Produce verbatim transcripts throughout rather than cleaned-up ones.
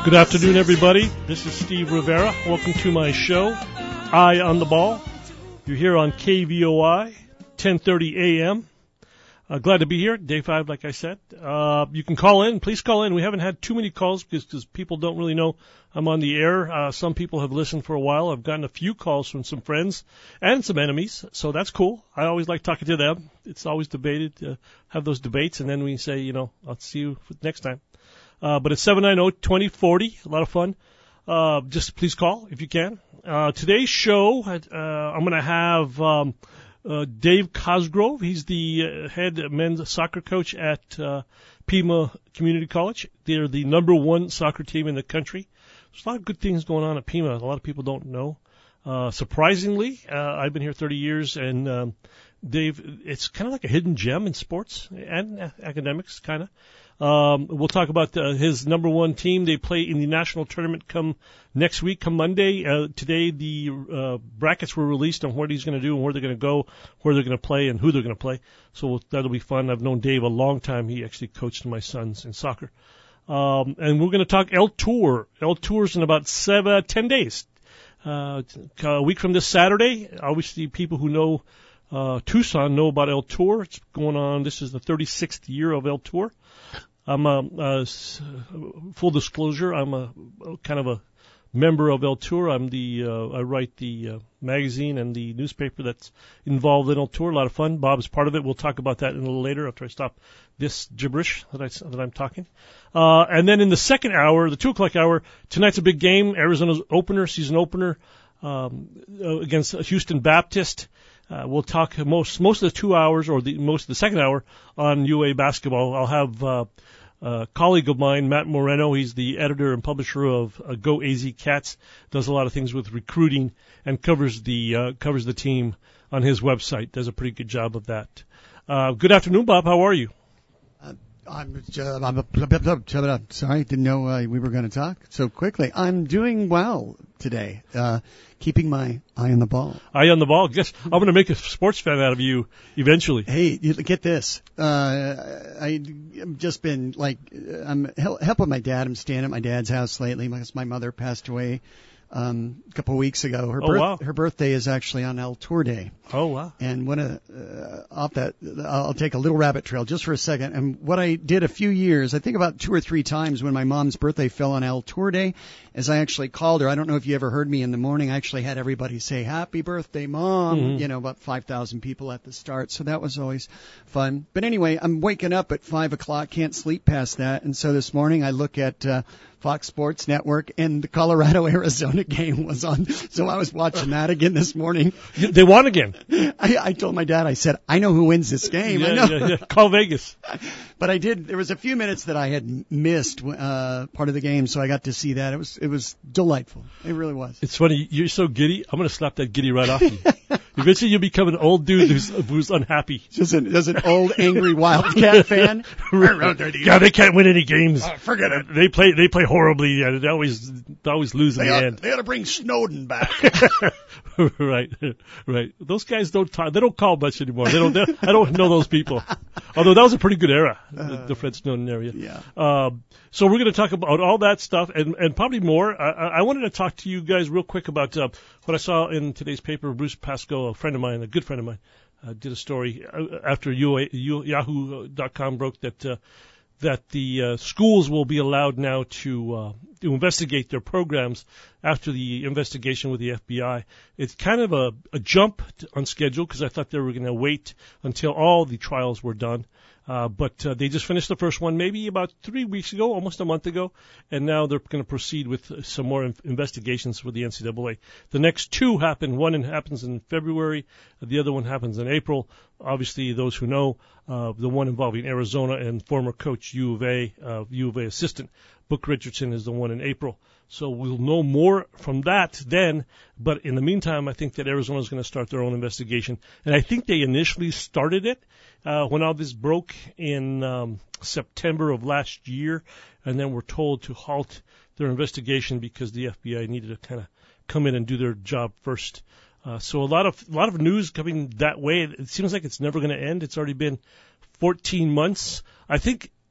Good afternoon, everybody. This is Steve Rivera. Welcome to my show, Eye on the Ball. You're here on K V O I, ten thirty a.m. Uh, glad to be here. Day five, like I said. Uh, you can call in. Please call in. We haven't had too many calls because, because people don't really know I'm on the air. Uh, some people have listened for a while. I've gotten a few calls from some friends and some enemies, so that's cool. I always like talking to them. It's always debated, uh, have those debates, and then we say, you know, I'll see you next time. Uh, but it's seven nine zero, two zero four zero. A lot of fun. Uh, just please call if you can. Uh, today's show, uh, I'm going to have um, uh, Dave Cosgrove. He's the uh, head men's soccer coach at uh, Pima Community College. They're the number one soccer team in the country. There's a lot of good things going on at Pima. A lot of people don't know. Uh, surprisingly, uh, I've been here thirty years, and um, Dave, it's kind of like a hidden gem in sports and uh, academics, kind of. Um, we'll talk about uh, his number one team. They play in the national tournament come next week, come Monday. Uh, today, the uh, brackets were released on what he's going to do and where they're going to go, where they're going to play, and who they're going to play. So that'll be fun. I've known Dave a long time. He actually coached my sons in soccer. Um, and we're going to talk El Tour. El Tour's in about seven, ten days. Uh, a week from this Saturday. Obviously, people who know uh, Tucson know about El Tour. It's going on. This is the thirty-sixth year of El Tour. I'm a, uh, full disclosure, I'm a, a kind of a member of El Tour. I'm the, uh, I write the uh, magazine and the newspaper that's involved in El Tour. A lot of fun. Bob's part of it. We'll talk about that in a little later after I stop this gibberish that, I, that I'm talking. Uh, and then in the second hour, the two o'clock hour, tonight's a big game. Arizona's opener, season opener, um, against Houston Baptist. Uh, we'll talk most most of the two hours or the most of the second hour on U A basketball. I'll have uh, a colleague of mine, Matt Moreno. He's the editor and publisher of uh, Go A Z Cats. Does a lot of things with recruiting and covers the uh, covers the team on his website. Does a pretty good job of that. Uh, good afternoon, Bob. How are you? Uh, I'm, uh, I'm a, sorry, didn't know uh, we were going to talk so quickly. I'm doing well today, uh, keeping my eye on the ball. Eye on the ball. Guess I'm going to make a sports fan out of you eventually. Hey, you, get this. Uh, I, I've just been like, I'm helping my dad. I'm staying at my dad's house lately because my mother passed away um, a couple of weeks ago. Her, oh, birth, wow. her birthday is actually on El Tour Day. Oh, wow. And one of, uh, off that, I'll take a little rabbit trail just for a second. And what I did a few years, I think about two or three times when my mom's birthday fell on El Tour Day, is I actually called her. I don't know if you ever heard me in the morning. I actually had everybody say, "Happy birthday, Mom." Mm-hmm. You know, about five thousand people at the start. So that was always fun. But anyway, I'm waking up at five o'clock, can't sleep past that. And so this morning I look at, uh, Fox Sports Network, and the Colorado-Arizona game was on. So I was watching that again this morning. They won again. I, I told my dad, I said, I know who wins this game. Yeah, I know. yeah, yeah. Call Vegas. But I did. There was a few minutes that I had missed uh, part of the game, so I got to see that. It was it was delightful. It really was. It's funny. You're so giddy. I'm going to slap that giddy right off you. Eventually, you'll become an old dude who's, who's unhappy. Just an, just an old, angry Wildcat fan. Yeah, they can't win any games. Oh, forget it. They play. They play horribly. Yeah, they always, they always lose in they the ought, end. They ought to bring Snowden back. Right, right. Those guys don't talk. They don't call much anymore. They don't. I don't know those people. Although that was a pretty good era, uh, the, the Fred Snowden area. Yeah. Um, so we're going to talk about all that stuff and, and probably more. I, I wanted to talk to you guys real quick about uh, what I saw in today's paper. Bruce Pascoe, a friend of mine, a good friend of mine, uh, did a story after Yahoo dot com broke that uh, that the uh, schools will be allowed now to uh, to investigate their programs after the investigation with the F B I. It's kind of a, a jump on schedule because I thought they were going to wait until all the trials were done. Uh, but uh, they just finished the first one maybe about three weeks ago, almost a month ago, and now they're going to proceed with some more in- investigations with the N C double A. The next two happen. One in, happens in February. The other one happens in April. Obviously, those who know, uh, the one involving Arizona and former coach U of A, uh, U of A assistant, Book Richardson, is the one in April. So we'll know more from that then. But in the meantime, I think that Arizona is going to start their own investigation. And I think they initially started it uh, when all this broke in um, September of last year, and then were told to halt their investigation because the F B I needed to kind of come in and do their job first. Uh, so a lot of a lot of news coming that way. It, it seems like it's never going to end. It's already been fourteen months. I think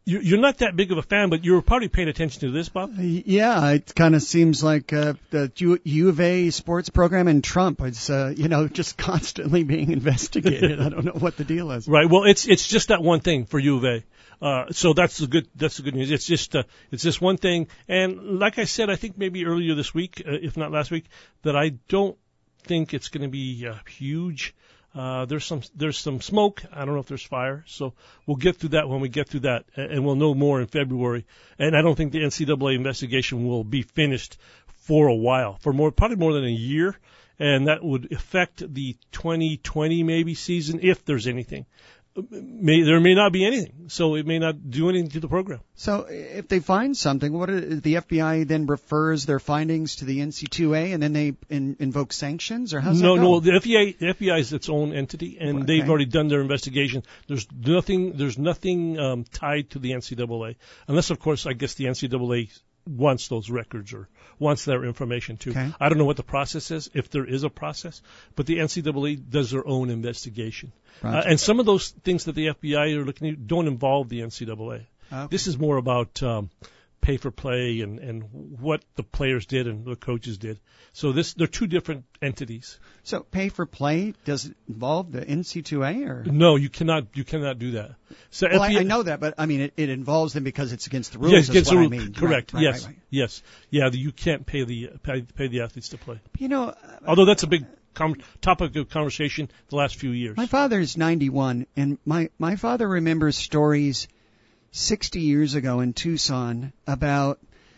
you- you're not that big of a fan, but you were probably paying attention to this, Bob. Yeah, it kind of seems like uh, the U, U of A sports program and Trump is, uh, you know, just constantly being investigated. I don't know what the deal is. Right. Well, it's it's just that one thing for U of A. Uh, so that's the good that's the good news. It's just uh, it's just one thing. And like I said, I think maybe earlier this week, uh, if not last week, that I don't think it's going to be uh, huge. Uh, there's some there's some smoke. I don't know if there's fire. So we'll get through that when we get through that, and we'll know more in February. And I don't think the N C double A investigation will be finished for a while, for more probably more than a year, and that would affect the twenty twenty maybe season if there's anything. May, there may not be anything, so it may not do anything to the program. So if they find something, what are, the F B I then refers their findings to the N C double A, and then they in, invoke sanctions, or how's no, that go? No, the F B I, the F B I is its own entity, and Okay. they've already done their investigation. There's nothing, there's nothing um, tied to the N C double A, unless, of course, I guess the N C double A wants those records or wants their information too. Okay. I don't know what the process is, if there is a process, but the N C double A does their own investigation. Right. Uh, and some of those things that the F B I are looking at don't involve the N C double A. Okay. This is more about um, pay for play and, and what the players did and the coaches did. So this they're two different entities. So pay for play, does it involve the N C double A, or? No, you cannot you cannot do that. So Well, F B I, I, I know that, but I mean, it, it involves them because it's against the rules. yes, is against what the I rule. mean. Correct. Right, right, yes. right, right. Yes. Yeah. The, you can't pay the pay, pay the athletes to play. You know, Although that's a big com- topic of conversation the last few years. my father's ninety-one, and my, my father remembers stories sixty years ago in Tucson about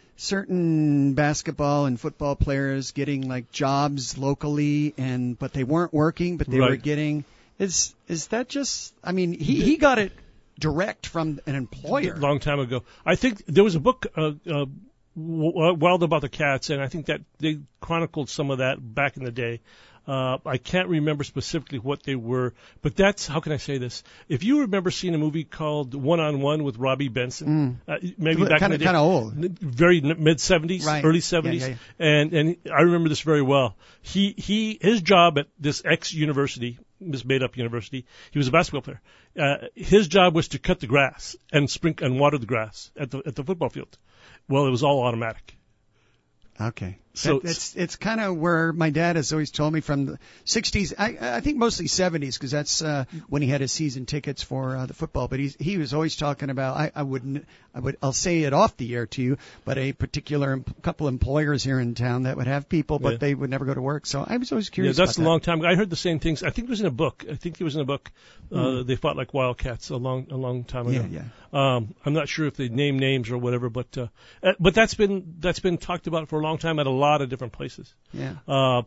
certain basketball and football players getting like jobs locally, and but they weren't working, but they were Right. getting. Is is that just? I mean, he he got it direct from an employer. A long time ago. I think there was a book, uh, uh, W- Wild About the Cats, and I think that they chronicled some of that back in the day. Uh, I can't remember specifically what they were, but that's, how can I say this? If you remember seeing a movie called One on One with Robbie Benson, uh, maybe back Kinda- in the day. kinda old. Very mid seventies, Right. early Yeah, seventies. yeah, And, and I remember this very well. He, he, his job at this ex university, this made up university, he was a basketball player. Uh, his job was to cut the grass and sprinkle and water the grass at the, at the football field. Well, it was all automatic. Okay. So- That, it's it's kind of where my dad has always told me from the sixties. I I think mostly seventies because that's uh, when he had his season tickets for uh, the football. But he he was always talking about. I I wouldn't I would I'll say it off the air to you, but a particular em- couple employers here in town that would have people, but Yeah. they would never go to work. So I was always Yeah, curious. that's about a long time ago. I heard the same things. I think it was in a book. I think it was in a book. Uh, They fought like wildcats a long, a long time ago. Yeah, Um, I'm not sure if they name names or whatever, but uh, uh, but that's been that's been talked about for a long time at a lot of different places. Yeah. Uh,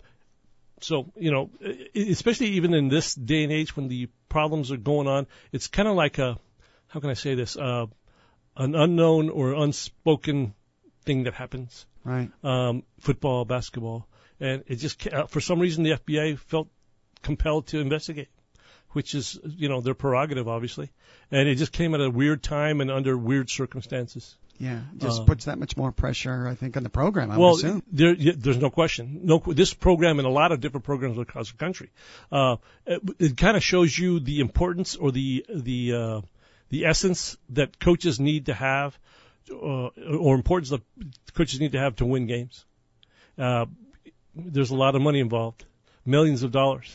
so you know, e- especially even in this day and age when the problems are going on, it's kind of like a, how can I say this, uh, an unknown or unspoken thing that happens. Right. Um, football, basketball, and it just ca- uh, for some reason the F B I felt compelled to investigate, which is you know their prerogative obviously, and it just came at a weird time and under weird circumstances. Yeah. Just Uh, puts that much more pressure, I think, on the program. I well, would assume. there, yeah, there's no question. No, this program and a lot of different programs across the country, uh, it, it kind of shows you the importance or the the uh, the essence that coaches need to have, uh, or importance that coaches need to have to win games. Uh, there's a lot of money involved, millions of dollars.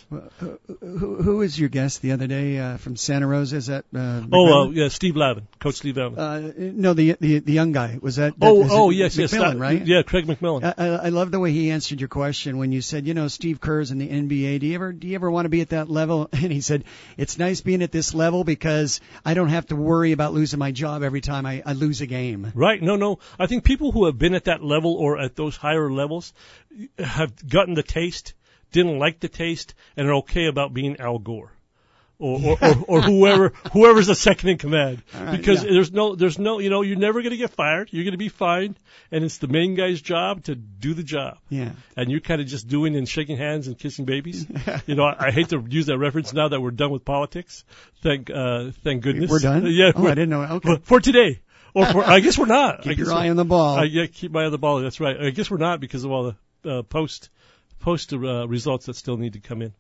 Who, who was your guest the other day uh, from Santa Rosa? Is that? Uh, Oh, uh, McMillan? yeah, Steve Lavin, Coach Steve Lavin. Uh, no, the, the the young guy was that. that oh, is oh, it yes, yes, McMillan, that- right? Yeah, Craig McMillan. I, I I love the way he answered your question when you said, you know, Steve Kerr's in the N B A. Do you ever do you ever want to be at that level? And he said, it's nice being at this level because I don't have to worry about losing my job every time I, I lose a game. Right. No, no. I think people who have been at that level or at those higher levels have gotten the taste, didn't like the taste, and are okay about being Al Gore. Or, or, or, or whoever, whoever's the second in command. All right, Because yeah. there's no, there's no, you know, you're never going to get fired. You're going to be fined. And it's the main guy's job to do the job. Yeah. And you're kind of just doing and shaking hands and kissing babies. You know, I, I hate to use that reference now that we're done with politics. Thank, uh, thank goodness. We're done? Yeah. Oh, I didn't know. Okay. For, for today. Or for, I guess we're not. I Keep guess your we're- eye on the ball. uh, yeah, keep my eye on the ball. That's right. I guess we're not because of all the uh, post post uh, results that still need to come in.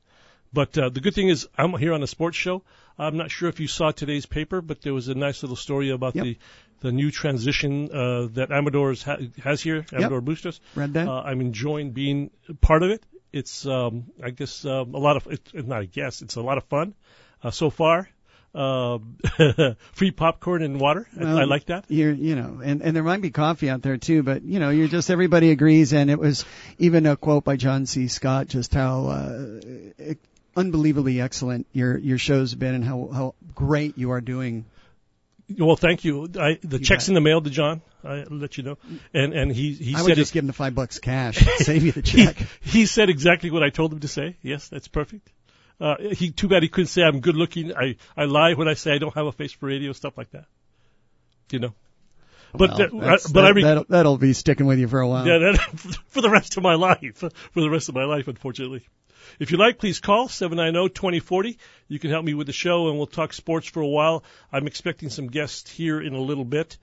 But uh, the good thing is I'm here on a sports show. I'm not sure if you saw today's paper, but there was a nice little story about yep. the the new transition uh, that Amador ha- has here, Amador yep. Bustos. Read that. Uh, I'm enjoying being part of it. It's, um, I guess, um, a lot of, it's not a guess, it's a lot of fun uh, so far. Uh, free popcorn and water. Well, I, I like that. You're, you know, and, and there might be coffee out there too, but you know, you're just, everybody agrees. And it was even a quote by John C. Scott, just how, uh, unbelievably excellent your, your show's been and how, how great you are doing. Well, thank you. I, the you check's bet. in the mail to John. I'll let you know. And and he he I said would just it, give him the five bucks cash. Save you the check. he, he said exactly what I told him to say. Yes, that's perfect. Uh, he too bad he couldn't say I'm good looking. I I lie when I say I don't have a face for radio, stuff like that. You know. But well, uh, but that, I re- that'll, that'll be sticking with you for a while. Yeah, that, for the rest of my life. For the rest of my life, unfortunately. If you like, please call seven nine zero, two zero four zero. You can help me with the show, and we'll talk sports for a while. I'm expecting some guests here in a little bit.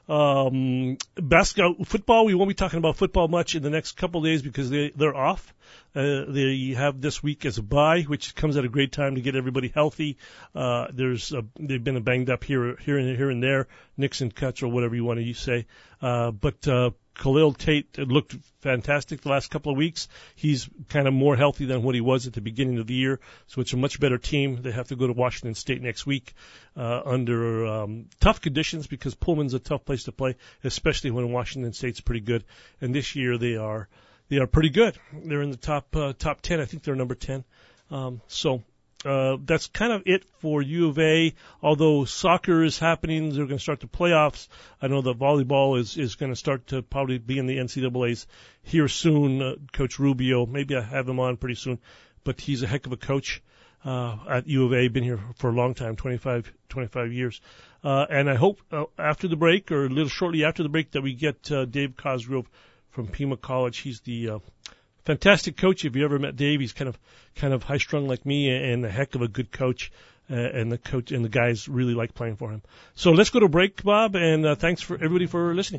Um, basketball, football, we won't be talking about football much in the next couple of days because they, they're off. Uh, they have this week as a bye, which comes at a great time to get everybody healthy. Uh, there's a, they've been banged up here, here and here and there, nicks and cuts or whatever you want to say. Uh, but, uh, Khalil Tate looked fantastic the last couple of weeks. He's kind of more healthy than what he was at the beginning of the year, so it's a much better team. They have to go to Washington State next week uh, under um, tough conditions because Pullman's a tough place to play, especially when Washington State's pretty good. And this year they are they are pretty good. They're in the top uh, top ten. I think they're number ten. Um, so. Uh, that's kind of it for U of A. Although soccer is happening, they're going to start the playoffs. I know that volleyball is, is going to start to probably be in the N C double A's here soon. Uh, Coach Rubio, maybe I have him on pretty soon, but he's a heck of a coach uh, at U of A. Been here for a long time, twenty-five, twenty-five years. Uh, and I hope uh, after the break, or a little shortly after the break, that we get uh, Dave Cosgrove from Pima College. He's the uh, fantastic coach. If you ever met Dave, he's kind of kind of high strung like me and a heck of a good coach. Uh, and the coach and the guys really like playing for him. So let's go to break, Bob, and uh, thanks for everybody for listening.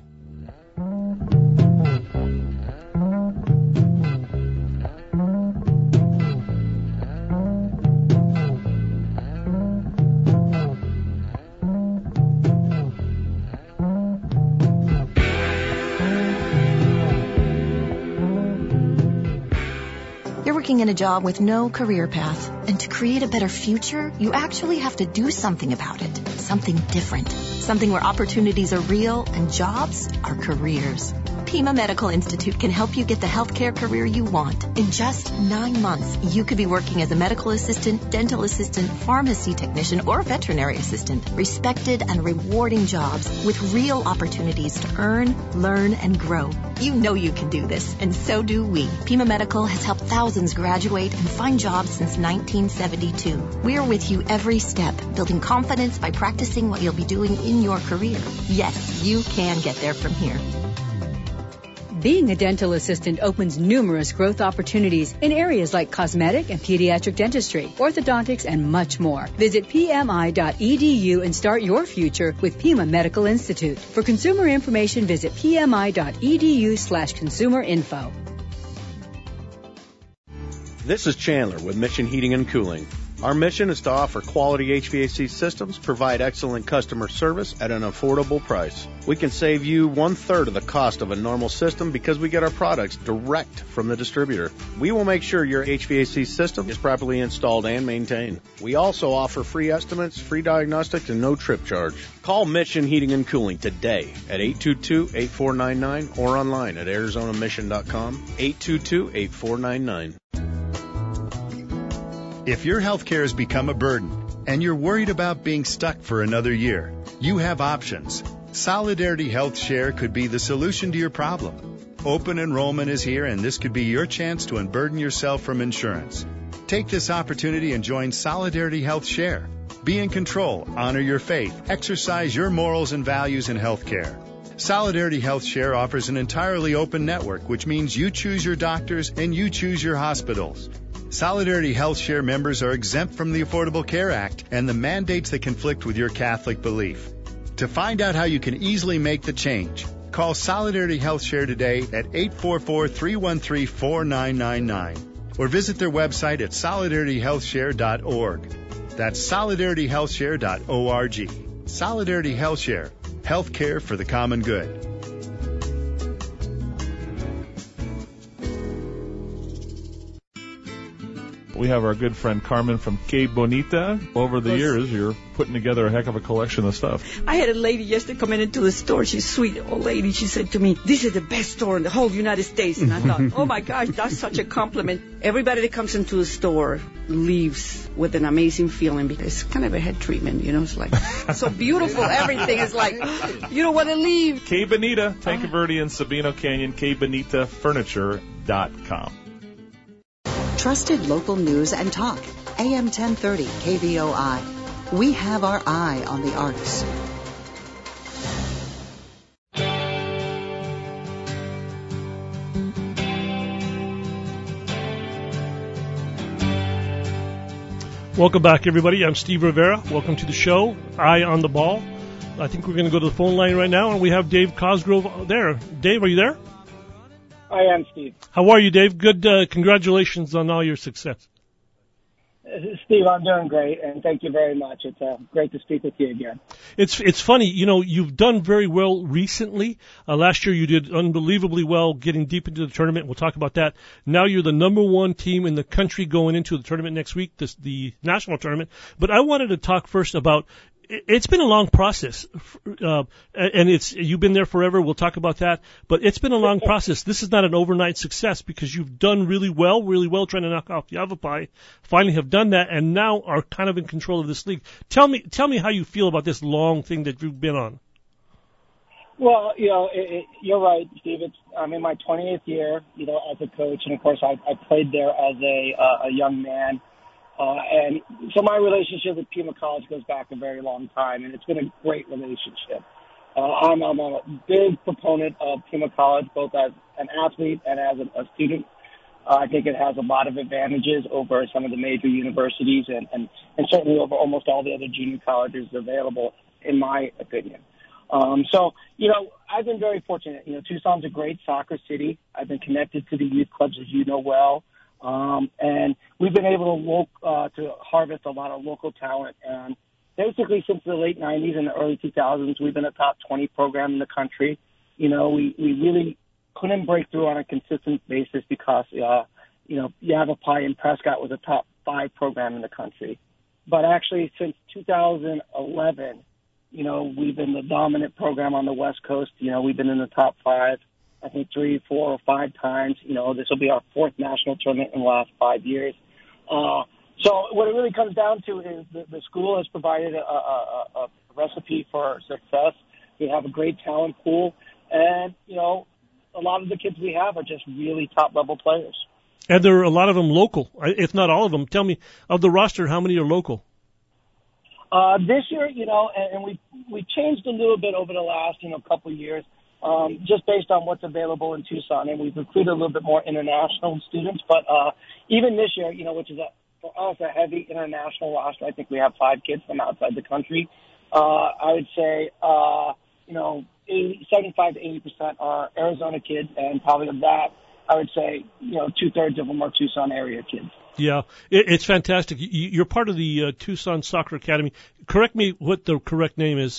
Working in a job with no career path. And to create a better future, you actually have to do something about it. Something different. Something where opportunities are real and jobs are careers. Pima Medical Institute can help you get the healthcare career you want. In just nine months, you could be working as a medical assistant, dental assistant, pharmacy technician, or veterinary assistant. Respected and rewarding jobs with real opportunities to earn, learn, and grow. You know you can do this, and so do we. Pima Medical has helped thousands graduate and find jobs since nineteen seventy-two. We're with you every step, building confidence by practicing what you'll be doing in your career. Yes, you can get there from here. Being a dental assistant opens numerous growth opportunities in areas like cosmetic and pediatric dentistry, orthodontics, and much more. Visit P M I dot E D U and start your future with Pima Medical Institute. For consumer information, visit P M I dot E D U slash consumer info. This is Chandler with Mission Heating and Cooling. Our mission is to offer quality H V A C systems, provide excellent customer service at an affordable price. We can save you one-third of the cost of a normal system because we get our products direct from the distributor. We will make sure your H V A C system is properly installed and maintained. We also offer free estimates, free diagnostics, and no trip charge. Call Mission Heating and Cooling today at eight two two, eight four nine nine or online at arizona mission dot com, eight two two, eight four nine nine. If your health care has become a burden and you're worried about being stuck for another year, you have options. Solidarity Health Share could be the solution to your problem. Open enrollment is here, and this could be your chance to unburden yourself from insurance. Take this opportunity and join Solidarity Health Share. Be in control, honor your faith, exercise your morals and values in health care. Solidarity Health Share offers an entirely open network, which means you choose your doctors and you choose your hospitals. Solidarity Health Share members are exempt from the Affordable Care Act and the mandates that conflict with your Catholic belief. To find out how you can easily make the change, call Solidarity Health Share today at eight four four, three one three, four nine nine nine. or visit their website at solidarity health share dot org. That's solidarity health share dot org. Solidarity Health Share, healthcare for the common good. We have our good friend Carmen from Que Bonita. Over the years, you're putting together a heck of a collection of stuff. I had a lady yesterday coming into the store. She's a sweet old lady. She said to me, "This is the best store in the whole United States." And I thought, oh my gosh, that's such a compliment. Everybody that comes into the store leaves with an amazing feeling because it's kind of a head treatment, you know. It's like so beautiful. Everything is like, you don't want to leave. Que Bonita, Tanque Verde and Sabino Canyon, que bonita furniture dot com. Trusted local news and talk. A M ten thirty K V O I. We have our eye on the arts. Welcome back, everybody. I'm Steve Rivera. Welcome to the show, Eye on the Ball. I think we're going to go to the phone line right now, and we have Dave Cosgrove there. Dave, are you there? I am, Steve. How are you, Dave? Good. Uh, congratulations on all your success. Uh, Steve, I'm doing great, and thank you very much. It's uh, great to speak with you again. It's it's funny, you know, you've done very well recently. Uh, last year you did unbelievably well getting deep into the tournament. We'll talk about that. Now you're the number one team in the country going into the tournament next week, this, the national tournament. But I wanted to talk first about it's been a long process, uh, and it's you've been there forever. We'll talk about that, but it's been a long process. This is not an overnight success because you've done really well, really well trying to knock off the Yavapai. Finally, have done that, and now are kind of in control of this league. Tell me, tell me how you feel about this long thing that you've been on. Well, you know, it, it, you're right, Steve. It's I'm in my twentieth year, you know, as a coach, and of course, I, I played there as a uh, a young man. Uh, and so my relationship with Pima College goes back a very long time, and it's been a great relationship. Uh, I'm, I'm a big proponent of Pima College, both as an athlete and as a, a student. Uh, I think it has a lot of advantages over some of the major universities and, and, and certainly over almost all the other junior colleges available, in my opinion. Um, so, you know, I've been very fortunate. You know, Tucson's a great soccer city. I've been connected to the youth clubs, as you know well. Um, and we've been able to, lo- uh, to harvest a lot of local talent. And basically since the late nineties and the early two thousands, we've been a top twenty program in the country. You know, we, we really couldn't break through on a consistent basis because, uh, you know, Yavapai and Prescott was a top five program in the country. But actually since two thousand eleven, you know, we've been the dominant program on the West Coast. You know, we've been in the top five. I think three, four, or five times. You know, this will be our fourth national tournament in the last five years. Uh, so what it really comes down to is the, the school has provided a, a, a recipe for success. We have a great talent pool, and you know, a lot of the kids we have are just really top-level players. And there are a lot of them local, if not all of them. Tell me, of the roster, how many are local? Uh, this year, you know, and, and we we changed a little bit over the last, you know, couple of years. Um, just based on what's available in Tucson, and we've recruited a little bit more international students. But uh, even this year, you know, which is a, for us a heavy international roster, I think we have five kids from outside the country. Uh, I would say, uh, you know, eighty, seventy-five to eighty percent are Arizona kids, and probably of that, I would say, you know, two thirds of them are Tucson area kids. Yeah, it, it's fantastic. You, you're part of the uh, Tucson Soccer Academy. Correct me what the correct name is.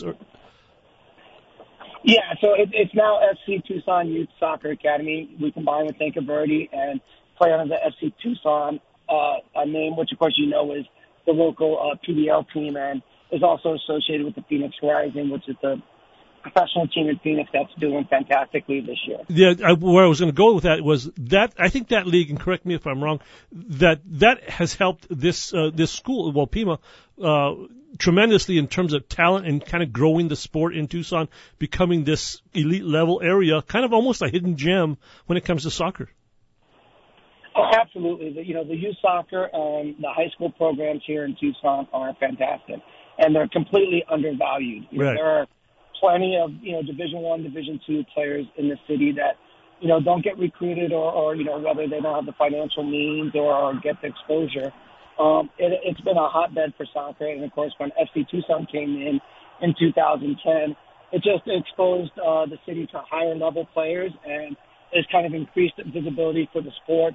Yeah, so it, it's now F C Tucson Youth Soccer Academy. We combine with Tanque Verde and play under the F C Tucson uh, a name, which of course you know is the local uh, P D L team, and is also associated with the Phoenix Rising, which is the professional team in Phoenix that's doing fantastically this year. Yeah, I, where I was going to go with that was that I think that league, and correct me if I'm wrong, that that has helped this uh, this school, well, Pima, uh, tremendously in terms of talent and kind of growing the sport in Tucson, becoming this elite level area, kind of almost a hidden gem when it comes to soccer. Oh, absolutely. The, you know, the youth soccer and the high school programs here in Tucson are fantastic, and they're completely undervalued. You right. know, there are plenty of, you know, Division One, Division Two players in the city that, you know, don't get recruited or, or, you know, whether they don't have the financial means or, or get the exposure. Um, it, it's been a hotbed for soccer, and of course, when F C Tucson came in in two thousand ten, it just exposed uh, the city to higher level players, and it's kind of increased visibility for the sport.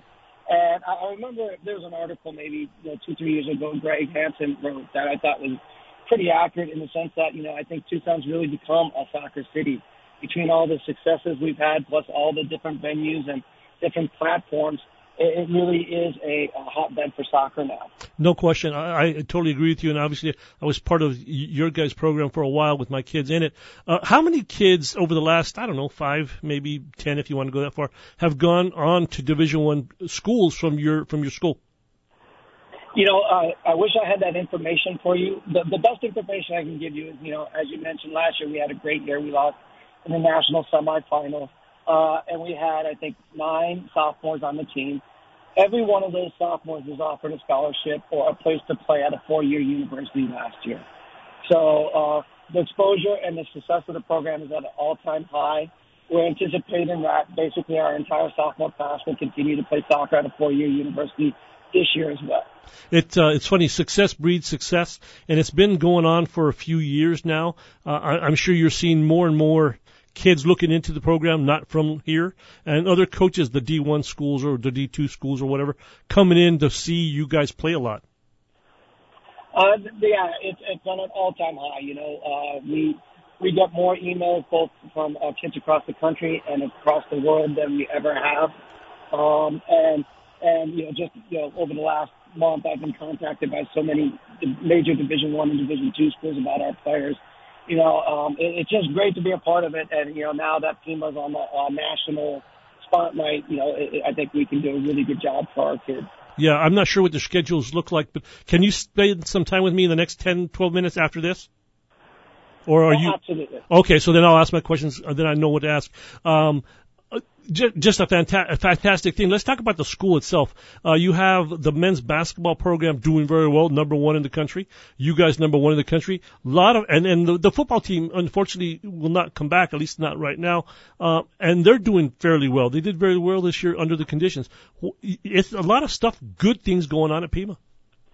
And I, I remember there was an article maybe you know, two, three years ago Greg Hansen wrote that I thought was pretty accurate in the sense that, you know, I think Tucson's really become a soccer city. Between all the successes we've had, plus all the different venues and different platforms, it, it really is a, a hotbed for soccer now. No question. I, I totally agree with you, and obviously I was part of your guys' program for a while with my kids in it. Uh, how many kids over the last, I don't know, five, maybe ten if you want to go that far, have gone on to Division One schools from your from your school? You know, uh, I wish I had that information for you. The, the best information I can give you is, you know, as you mentioned last year, we had a great year. We lost in the national semifinal, uh, and we had, I think, nine sophomores on the team. Every one of those sophomores was offered a scholarship or a place to play at a four-year university last year. So uh, the exposure and the success of the program is at an all-time high. We're anticipating that basically our entire sophomore class will continue to play soccer at a four-year university this year as well. It, uh, it's funny, success breeds success, and it's been going on for a few years now. Uh, I, I'm sure you're seeing more and more kids looking into the program, not from here, and other coaches, the D one schools or the D two schools or whatever, coming in to see you guys play a lot. Uh, yeah, it's, it's on an all-time high. You know, uh, we we get more emails both from uh, kids across the country and across the world than we ever have. Um, and and you know, just you know, over the last month, I've been contacted by so many major Division One and Division Two schools about our players. You know, um, it, it's just great to be a part of it. And, you know, now that Pima's on the uh, national spotlight, you know, it, I think we can do a really good job for our kids. Yeah, I'm not sure what the schedules look like, but can you spend some time with me in the next ten, twelve minutes after this? Or are oh, you? Absolutely. Okay, so then I'll ask my questions, and then I know what to ask. Um, Just a, fanta- a fantastic thing. Let's talk about the school itself. Uh, you have the men's basketball program doing very well, number one in the country. You guys number one in the country. A lot of, and, and the, the football team, unfortunately, will not come back, at least not right now. Uh, and they're doing fairly well. They did very well this year under the conditions. It's a lot of stuff, good things going on at Pima.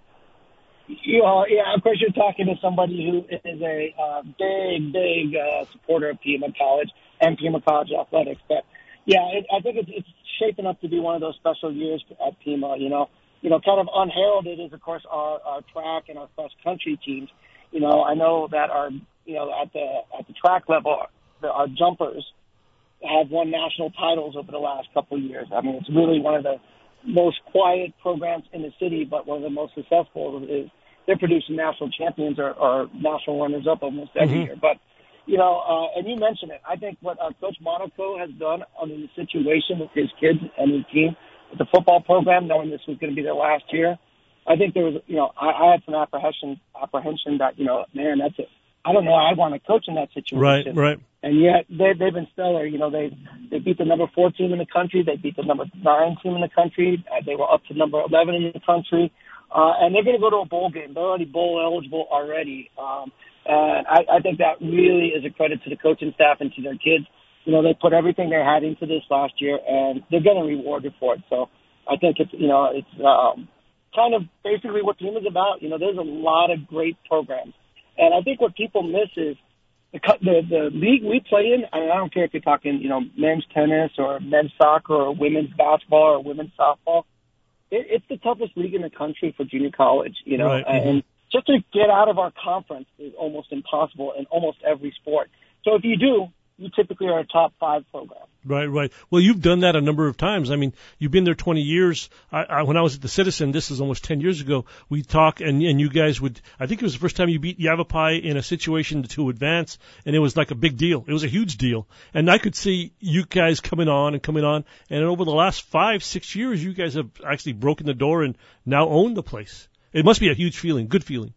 You know, yeah, of course, you're talking to somebody who is a uh, big, big uh, supporter of Pima College and Pima College athletics, but yeah, it, I think it's, it's shaping up to be one of those special years at Pima. You know, you know, kind of unheralded is, of course, our, our track and our cross country teams. You know, I know that our, you know, at the at the track level, the, our jumpers have won national titles over the last couple of years. I mean, it's really one of the most quiet programs in the city, but one of the most successful. Is they're producing national champions or, or national runners-up almost every mm-hmm. year, but. You know, uh, and you mentioned it. I think what uh, Coach Monaco has done under the situation with his kids and his team, with the football program, knowing this was going to be their last year, I think there was, you know, I, I had some apprehension, apprehension that, you know, man, that's it. I don't know. I want to coach in that situation. Right, right. And yet they, they've been stellar. You know, they they beat the number four team in the country. They beat the number nine team in the country. Uh, they were up to number eleven in the country. Uh, and they're going to go to a bowl game. They're already bowl eligible already. Um, And I, I think that really is a credit to the coaching staff and to their kids. You know, they put everything they had into this last year, and they're going to reward you for it. So I think it's, you know, it's um, kind of basically what Team is about. You know, there's a lot of great programs. And I think what people miss is the, the, the league we play in, I, mean, I don't care if you're talking, you know, men's tennis or men's soccer or women's basketball or women's softball. It, it's the toughest league in the country for junior college, you know, right. and mm-hmm. just to get out of our conference is almost impossible in almost every sport. So if you do, you typically are a top five program. Right, right. Well, you've done that a number of times. I mean, you've been there twenty years. I, I, when I was at the Citizen, this is almost ten years ago, we talk and, and you guys would, I think it was the first time you beat Yavapai in a situation to advance, and it was like a big deal. It was a huge deal. And I could see you guys coming on and coming on, and over the last five, six years, you guys have actually broken the door and now own the place. It must be a huge feeling, good feeling.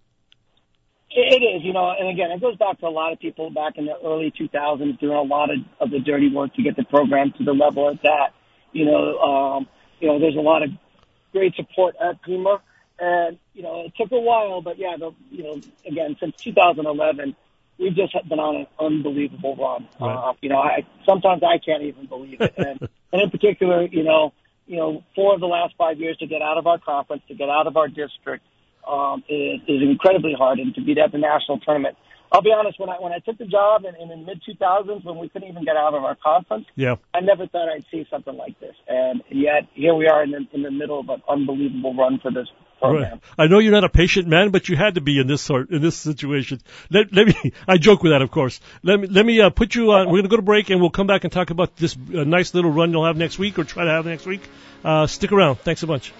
It is, you know, and again, it goes back to a lot of people back in the early two thousands doing a lot of, of the dirty work to get the program to the level it's at. You know, um, you know, there's a lot of great support at Pima, and you know, it took a while, but yeah, the, you know, again, since two thousand eleven, we've just been on an unbelievable run. Right. Uh, you know, I sometimes I can't even believe it, and, and in particular, you know, you know, four of the last five years to get out of our conference, to get out of our district. Um, is, is incredibly hard, and to be at the national tournament. I'll be honest, when I when I took the job in, in the mid two thousands, when we couldn't even get out of our conference, yeah. I never thought I'd see something like this. And yet, here we are in the, in the middle of an unbelievable run for this program. Right. I know you're not a patient man, but you had to be in this sort in this situation. Let, let me. I joke with that, of course. Let me let me uh, put you on. We're going to go to break, and we'll come back and talk about this uh, nice little run you'll have next week, or try to have next week. Uh, stick around. Thanks a bunch.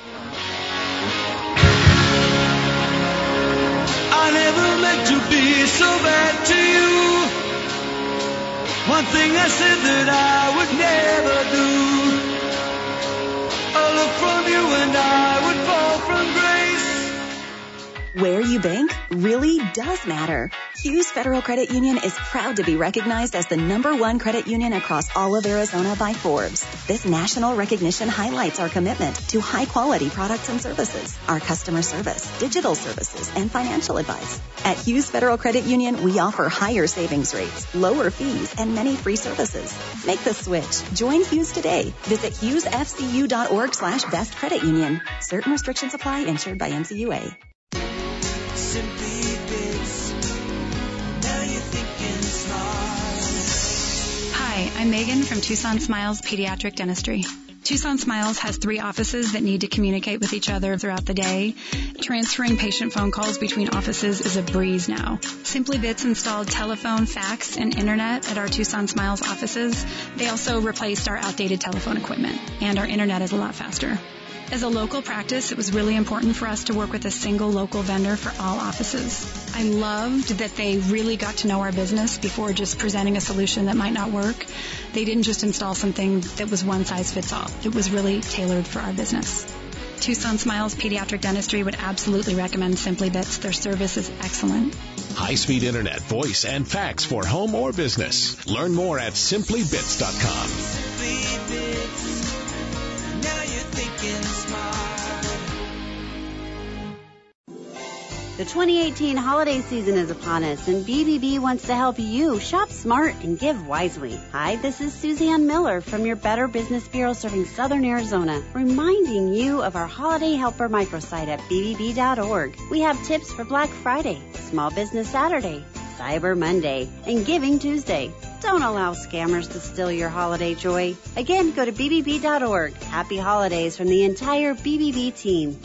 I never meant to be so bad to you. One thing I said that I would never do. A look from you and I would fall from grace. Where you bank really does matter. Hughes Federal Credit Union is proud to be recognized as the number one credit union across all of Arizona by Forbes. This national recognition highlights our commitment to high-quality products and services, our customer service, digital services, and financial advice. At Hughes Federal Credit Union, we offer higher savings rates, lower fees, and many free services. Make the switch. Join Hughes today. Visit hughesfcu.org slash best credit union. Certain restrictions apply. Insured by N C U A. Simply Bits. Now you're thinking smart. Hi, I'm Megan from Tucson Smiles Pediatric Dentistry. Tucson Smiles has three offices that need to communicate with each other throughout the day. Transferring patient phone calls between offices is a breeze now. Simply Bits installed telephone, fax, and internet at our Tucson Smiles offices. They also replaced our outdated telephone equipment, and our internet is a lot faster. As a local practice, it was really important for us to work with a single local vendor for all offices. I loved that they really got to know our business before just presenting a solution that might not work. They didn't just install something that was one size fits all. It was really tailored for our business. Tucson Smiles Pediatric Dentistry would absolutely recommend Simply Bits. Their service is excellent. High-speed internet, voice, and fax for home or business. Learn more at simply bits dot com. Simply Bits. Now you're thinking smart. The twenty eighteen holiday season is upon us, and B B B wants to help you shop smart and give wisely. Hi, this is Suzanne Miller from your Better Business Bureau serving Southern Arizona, reminding you of our Holiday Helper microsite at b b b dot org. We have tips for Black Friday, Small Business Saturday, Cyber Monday, and Giving Tuesday. Don't allow scammers to steal your holiday joy. Again, go to b b b dot org. Happy holidays from the entire B B B team.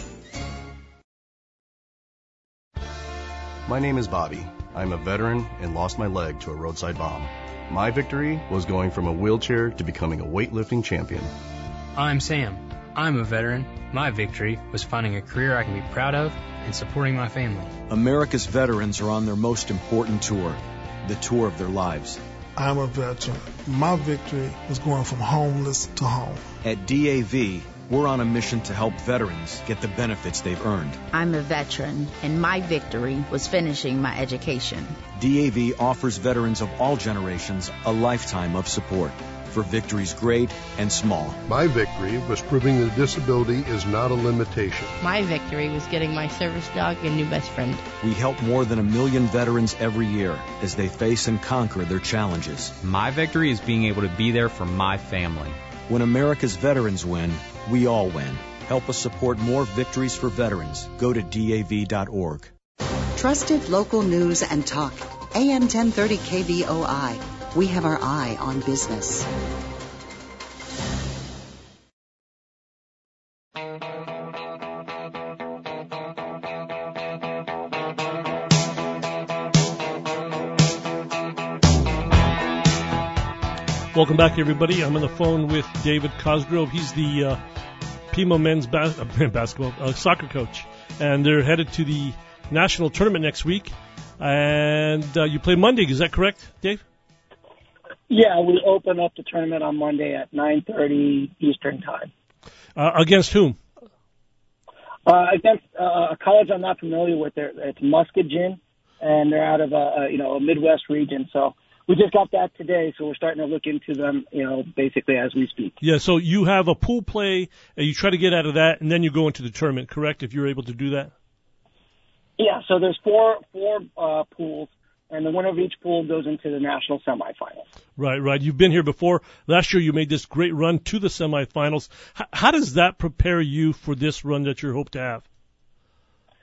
My name is Bobby. I'm a veteran and lost my leg to a roadside bomb. My victory was going from a wheelchair to becoming a weightlifting champion. I'm Sam. I'm a veteran. My victory was finding a career I can be proud of and supporting my family. America's veterans are on their most important tour, the tour of their lives. I'm a veteran. My victory was going from homeless to home. At D A V, we're on a mission to help veterans get the benefits they've earned. I'm a veteran, and my victory was finishing my education. D A V offers veterans of all generations a lifetime of support for victories great and small. My victory was proving that disability is not a limitation. My victory was getting my service dog a new best friend. We help more than a million veterans every year as they face and conquer their challenges. My victory is being able to be there for my family. When America's veterans win, we all win. Help us support more victories for veterans. Go to D A V dot org. Trusted local news and talk. A M ten thirty K V O I. We have our eye on business. Welcome back, everybody. I'm on the phone with David Cosgrove. He's the uh, Pima men's bas- uh, basketball uh, soccer coach, and they're headed to the national tournament next week. And uh, you play Monday, is that correct, Dave? Yeah, we open up the tournament on Monday at nine thirty Eastern Time. Uh, against whom? Uh, against uh, a college I'm not familiar with. They're, it's Muscatine, and they're out of a, a you know a Midwest region. So we just got that today, so we're starting to look into them, you know, basically as we speak. Yeah. So you have a pool play, and you try to get out of that, and then you go into the tournament. Correct? If you're able to do that. Yeah. So there's four four uh, pools. And the winner of each pool goes into the national semifinals. Right, right. You've been here before. Last year you made this great run to the semifinals. H- how does that prepare you for this run that you hope to have?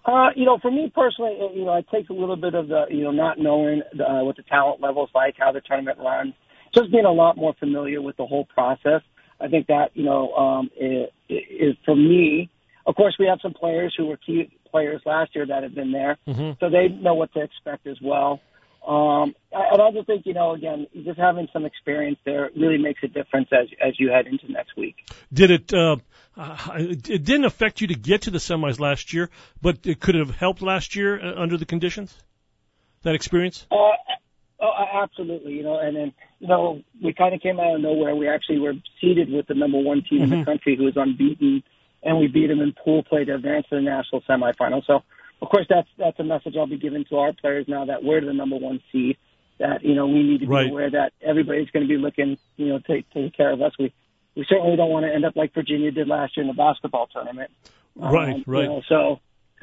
Uh, you know, for me personally, it, you know, it takes a little bit of the, you know, not knowing the, uh, what the talent level is like, how the tournament runs, just being a lot more familiar with the whole process. I think that, you know, um, is, is for me. Of course, we have some players who were key players last year that have been there, mm-hmm. so they know what to expect as well. Um, and I just think, you know, again, just having some experience there really makes a difference as as you head into next week. Did it? Uh, uh, it didn't affect you to get to the semis last year, but it could have helped last year uh, under the conditions. That experience? Uh, oh, absolutely. You know, and then you know we kind of came out of nowhere. We actually were seeded with the number one team mm-hmm. in the country, who was unbeaten, and we beat them in pool play to advance to the national semifinal. So. Of course, that's that's a message I'll be giving to our players now that we're the number one seed. That you know we need to be right. aware that everybody's going to be looking, you know, to take care of us. We we certainly don't want to end up like Virginia did last year in the basketball tournament. Right, um, right. You know, so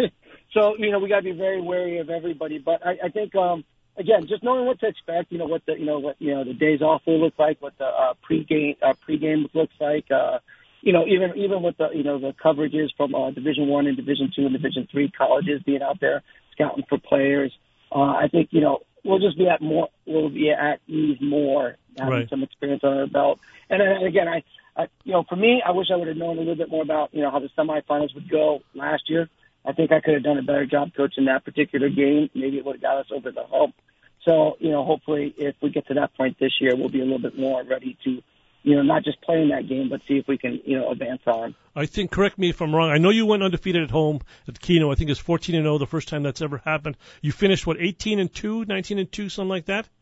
so you know we got to be very wary of everybody. But I, I think um, again, just knowing what to expect, you know what the you know what you know the days off will look like, what the uh, pregame uh, pregame looks like. Uh, You know, even even with the you know the coverages from uh, Division One and Division Two and Division Three colleges being out there scouting for players, uh, I think you know we'll just be at more we'll be at ease more having right. some experience on our belt. And then again, I, I you know for me, I wish I would have known a little bit more about you know how the semifinals would go last year. I think I could have done a better job coaching that particular game. Maybe it would have got us over the hump. So you know, hopefully, if we get to that point this year, we'll be a little bit more ready to. You know, not just playing that game, but see if we can, you know, advance on. I think, correct me if I'm wrong, I know you went undefeated at home at Keno. I think it's fourteen and oh, the first time that's ever happened. You finished, what, eighteen and two, nineteen and two, something like that?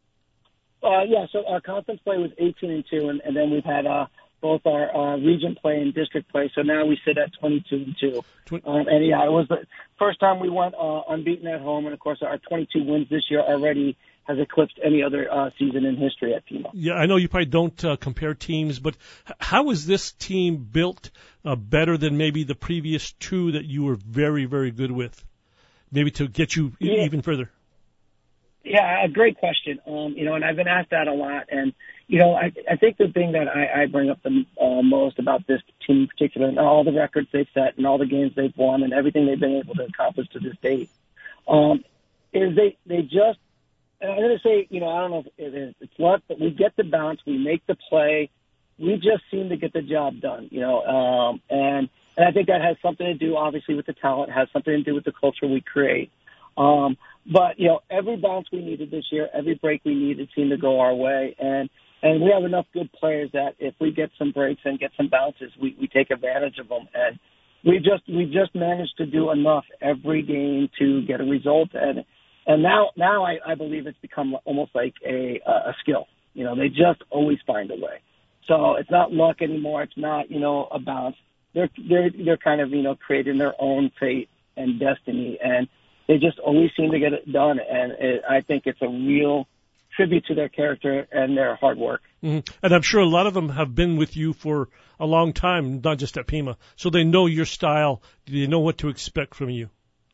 Uh, yeah, so our conference play was eighteen and two, and, and then we've had uh, both our uh, region play and district play, so now we sit at twenty-two and two. Um, and, yeah, it was the first time we went uh, unbeaten at home, and, of course, our twenty-two wins this year already has eclipsed any other uh, season in history at Pima. Yeah, I know you probably don't uh, compare teams, but how is this team built uh, better than maybe the previous two that you were very, very good with? Maybe to get you yeah. even further. Yeah, a great question. Um, you know, and I've been asked that a lot. And, you know, I, I think the thing that I, I bring up the uh, most about this team in particular, and all the records they've set and all the games they've won and everything they've been able to accomplish to this date, um, is they, they just, and I'm going to say, you know, I don't know if it's luck, but we get the bounce, we make the play, we just seem to get the job done, you know, um, and, and I think that has something to do, obviously, with the talent, has something to do with the culture we create. Um, but, you know, every bounce we needed this year, every break we needed seemed to go our way, and, and we have enough good players that if we get some breaks and get some bounces, we, we take advantage of them, and we just, we just managed to do enough every game to get a result, and And now, now I, I believe it's become almost like a a skill. You know, they just always find a way. So it's not luck anymore. It's not, you know, a bounce. They're they're they're kind of, you know, creating their own fate and destiny, and they just always seem to get it done. And it, I think it's a real tribute to their character and their hard work. Mm-hmm. And I'm sure a lot of them have been with you for a long time, not just at Pima. So they know your style. They know what to expect from you.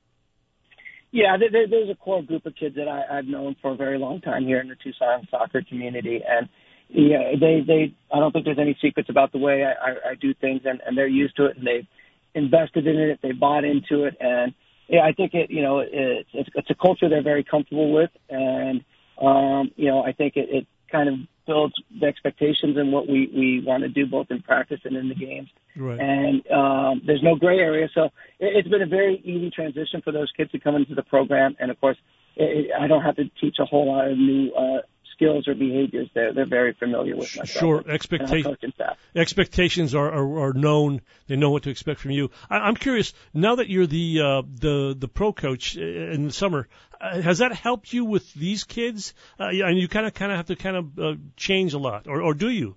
Yeah, there, there's a core group of kids that I, I've known for a very long time here in the Tucson soccer community, and yeah, they, they, I don't think there's any secrets about the way I, I, I do things, and, and they're used to it, and they've invested in it, they bought into it, and yeah, I think it, you know, it's, it's, it's a culture they're very comfortable with, and um, you know, I think it, it kind of builds the expectations and what we, we want to do both in practice and in the games. Right. And um, there's no gray area. So it, it's been a very easy transition for those kids to come into the program. And, of course, it, I don't have to teach a whole lot of new uh, skills or behaviors. They're, they're very familiar with myself. Sure. Expectations expectations are, are, are known. They know what to expect from you. I, I'm curious, now that you're the, uh, the, the pro coach in the summer, uh, has that helped you with these kids? Uh, and you kind of kind of have to kind of uh, change a lot, or, or do you?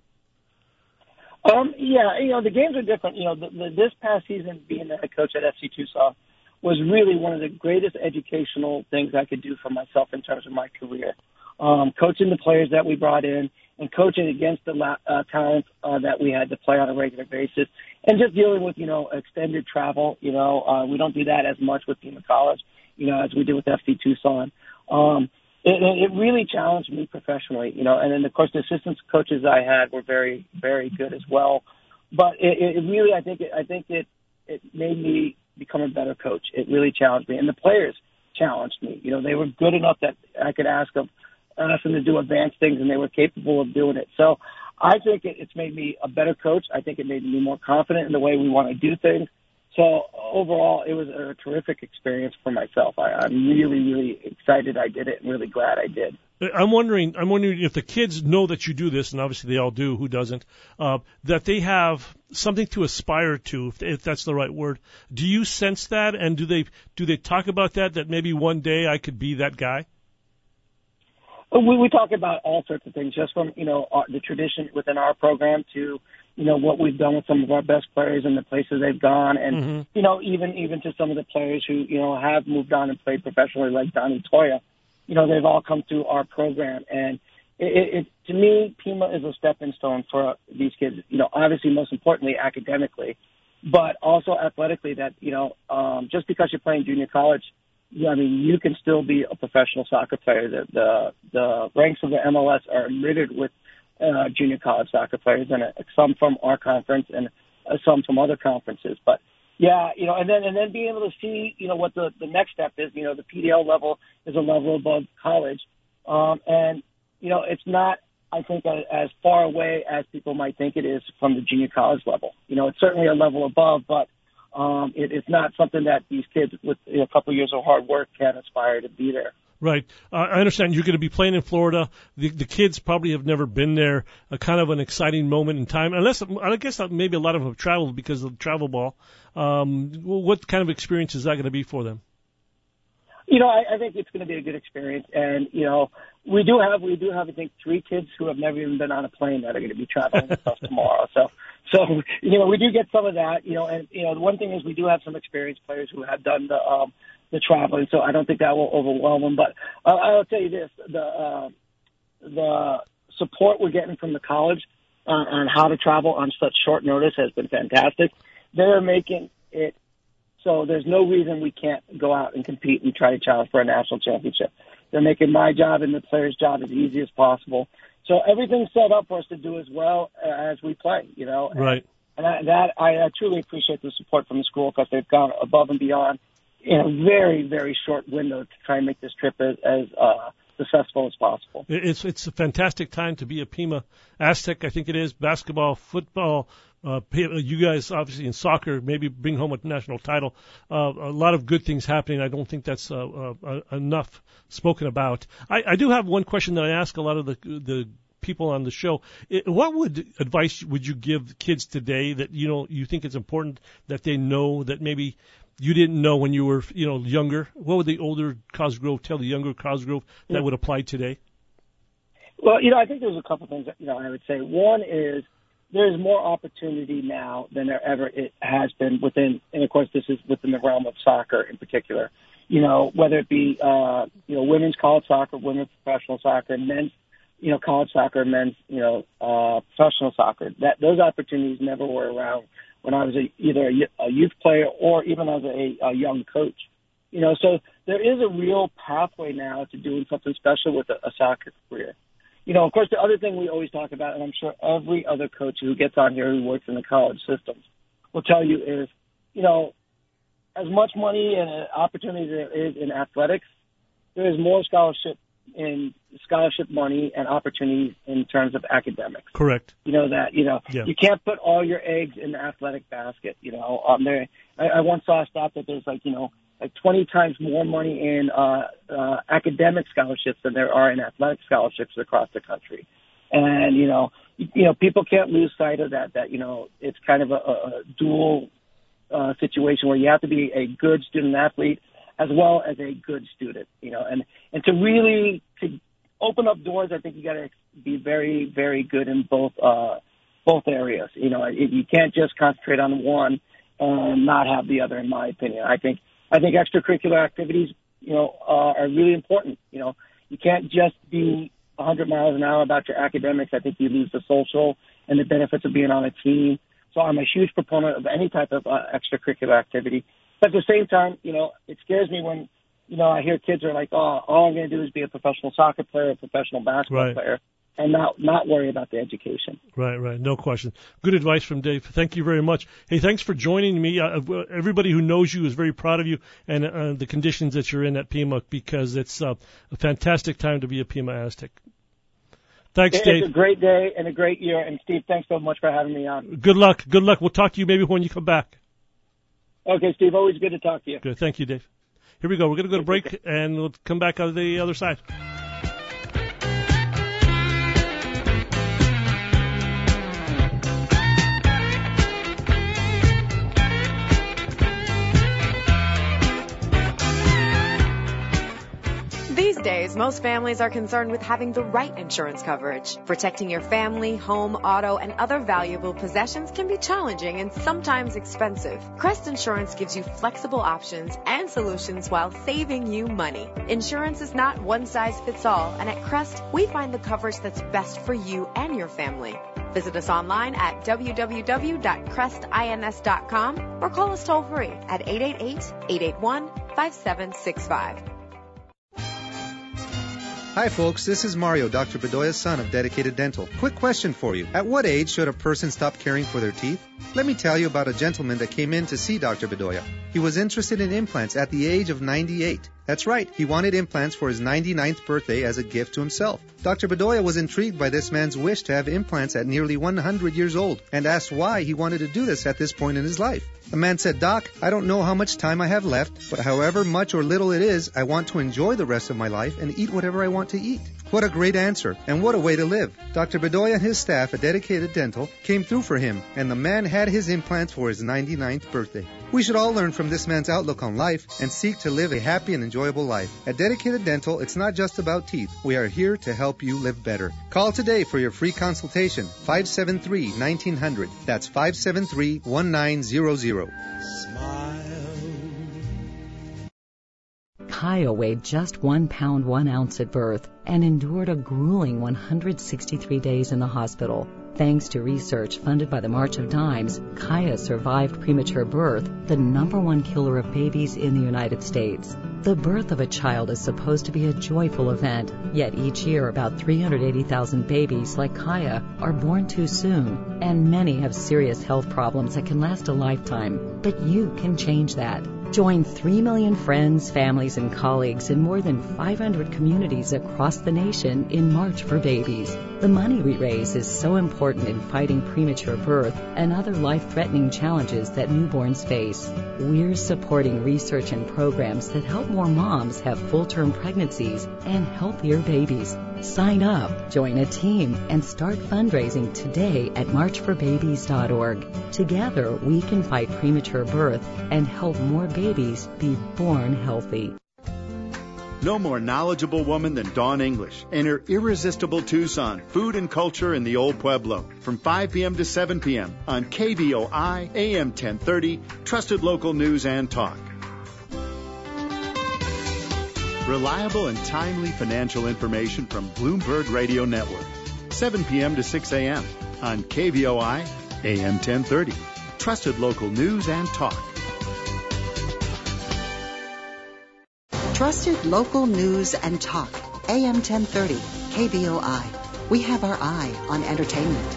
Um, yeah, you know, the games are different. You know, the, the, this past season, being the head coach at F C Tucson was really one of the greatest educational things I could do for myself in terms of my career. Um, coaching the players that we brought in and coaching against the la- uh, talent uh, that we had to play on a regular basis, and just dealing with, you know, extended travel. You know, uh, we don't do that as much with Pima College, you know, as we do with F C Tucson. Um, It, it really challenged me professionally, you know, and then, of course, the assistant coaches I had were very, very good as well. But it, it really, I think, it, I think it, it made me become a better coach. It really challenged me, and the players challenged me. You know, they were good enough that I could ask them, ask them to do advanced things, and they were capable of doing it. So I think it, it's made me a better coach. I think it made me more confident in the way we want to do things. So overall, it was a terrific experience for myself. I, I'm really, really excited I did it, and really glad I did. I'm wondering. I'm wondering if the kids know that you do this, and obviously they all do. Who doesn't? Uh, that they have something to aspire to, if, if that's the right word. Do you sense that, and do they do they talk about that? That maybe one day I could be that guy. We we talk about all sorts of things, just from you know our, the tradition within our program to you know what we've done with some of our best players and the places they've gone, and Mm-hmm. you know even even to some of the players who you know have moved on and played professionally, like Donnie Toya. You know, they've all come through our program, and it, it, it to me, Pima is a stepping stone for these kids. You know, obviously, most importantly, academically, but also athletically. That you know, um, just because you're playing junior college, yeah, I mean, you can still be a professional soccer player. The the, the ranks of the M L S are littered with uh, junior college soccer players, and uh, some from our conference and uh, some from other conferences. But yeah, you know, and then and then being able to see, you know, what the the next step is. You know, the P D L level is a level above college, um, and you know, it's not, I think, as, as far away as people might think it is from the junior college level. You know, it's certainly a level above, but Um, it, it's not something that these kids with you know, a couple of years of hard work can aspire to be there. Right. Uh, I understand you're going to be playing in Florida. The, the kids probably have never been there. A kind of an exciting moment in time. Unless, I guess maybe a lot of them have traveled because of the travel ball. Um, what kind of experience is that going to be for them? You know, I, I think it's going to be a good experience. And, you know, we do have, we do have, I think, three kids who have never even been on a plane that are going to be traveling with us tomorrow. So, so, you know, we do get some of that, you know, and, you know, the one thing is we do have some experienced players who have done the, um, the traveling. So I don't think that will overwhelm them. But uh, I'll tell you this, the, uh, the support we're getting from the college uh, on how to travel on such short notice has been fantastic. They're making it so there's no reason we can't go out and compete and try to challenge for a national championship. They're making my job and the players' job as easy as possible. So everything's set up for us to do as well as we play, you know. Right. And, and I, that I, I truly appreciate the support from the school because they've gone above and beyond in a very, very short window to try and make this trip as, as uh, successful as possible. It's it's a fantastic time to be a Pima Aztec. I think it is basketball, football. Uh, you guys, obviously, in soccer, maybe bring home a national title. Uh, a lot of good things happening. I don't think that's uh, uh, enough spoken about. I, I do have one question that I ask a lot of the the people on the show. It, what would advice would you give kids today that you know you think it's important that they know that maybe you didn't know when you were you know younger? What would the older Cosgrove tell the younger Cosgrove that Yeah. would apply today? Well, you know, I think there's a couple things that, you know, I would say. One is there's more opportunity now than there ever it has been within, and of course this is within the realm of soccer in particular. You know, whether it be, uh, you know, women's college soccer, women's professional soccer, men's, you know, college soccer, men's, you know, uh, professional soccer. That those opportunities never were around when I was a, either a, a youth player or even as a, a young coach. You know, so there is a real pathway now to doing something special with a, a soccer career. You know, of course, the other thing we always talk about, and I'm sure every other coach who gets on here who works in the college systems will tell you is, you know, as much money and uh, opportunity there is in athletics, there is more scholarship in scholarship money and opportunities in terms of academics. Correct. You know that, you know, Yeah. you can't put all your eggs in the athletic basket. You know, um, there, I, I once saw a stat that there's like, you know, like twenty times more money in uh, uh, academic scholarships than there are in athletic scholarships across the country. And, you know, you, you know, people can't lose sight of that, that, you know, it's kind of a, a dual uh, situation where you have to be a good student athlete as well as a good student, you know, and, and to really, to open up doors, I think you got to be very, very good in both, uh, both areas. You know, it, you can't just concentrate on one and not have the other, in my opinion. I think, I think extracurricular activities, you know, uh, are really important. You know, you can't just be one hundred miles an hour about your academics. I think you lose the social and the benefits of being on a team. So I'm a huge proponent of any type of uh, extracurricular activity. But at the same time, you know, it scares me when, you know, I hear kids are like, oh, all I'm going to do is be a professional soccer player, a professional basketball Right. player. and not not worry about the education. Right, right, no question. Good advice from Dave. Thank you very much. Hey, thanks for joining me. Uh, everybody who knows you is very proud of you and uh, the conditions that you're in at Pima, because it's uh, a fantastic time to be a Pima Aztec. Thanks, it's Dave. It's a great day and a great year. And Steve, thanks so much for having me on. Good luck. Good luck. We'll talk to you maybe when you come back. Okay, Steve. Always good to talk to you. Good. Thank you, Dave. Here we go. We're going to go to break, and we'll come back on the other side. These days, most families are concerned with having the right insurance coverage. Protecting your family, home, auto, and other valuable possessions can be challenging and sometimes expensive. Crest Insurance gives you flexible options and solutions while saving you money. Insurance is not one size fits all, and at Crest, we find the coverage that's best for you and your family. Visit us online at w w w dot crest ins dot com or call us toll free at eight eight eight, eight eight one, five seven six five. Hi folks, this is Mario, Doctor Bedoya's son of Dedicated Dental. Quick question for you. At what age should a person stop caring for their teeth? Let me tell you about a gentleman that came in to see Doctor Bedoya. He was interested in implants at the age of ninety-eight. That's right, he wanted implants for his ninety-ninth birthday as a gift to himself. Doctor Bedoya was intrigued by this man's wish to have implants at nearly one hundred years old and asked why he wanted to do this at this point in his life. The man said, "Doc, I don't know how much time I have left, but however much or little it is, I want to enjoy the rest of my life and eat whatever I want to eat." What a great answer, and what a way to live. Doctor Bedoya and his staff at Dedicated Dental came through for him, and the man had his implants for his ninety-ninth birthday. We should all learn from this man's outlook on life and seek to live a happy and enjoyable life. At Dedicated Dental, it's not just about teeth. We are here to help you live better. Call today for your free consultation, five seven three, one nine zero zero. That's five seven three, one nine zero zero. Kaya weighed just one pound, one ounce at birth and endured a grueling one hundred sixty-three days in the hospital. Thanks to research funded by the March of Dimes, Kaya survived premature birth, the number one killer of babies in the United States. The birth of a child is supposed to be a joyful event, yet each year about three hundred eighty thousand babies like Kaya are born too soon, and many have serious health problems that can last a lifetime. But you can change that. Join three million friends, families, and colleagues in more than five hundred communities across the nation in March for Babies. The money we raise is so important in fighting premature birth and other life-threatening challenges that newborns face. We're supporting research and programs that help more moms have full-term pregnancies and healthier babies. Sign up, join a team, and start fundraising today at march for babies dot org. Together, we can fight premature birth and help more babies be born healthy. No more knowledgeable woman than Dawn English and her irresistible Tucson, food and culture in the Old Pueblo, from five p.m. to seven p.m. on K V O I, A M ten thirty, trusted local news and talk. Reliable and timely financial information from Bloomberg Radio Network, seven p.m. to six a.m. on K V O I, A M ten thirty, trusted local news and talk. Trusted local news and talk. A M ten thirty, K V O I. We have our eye on entertainment.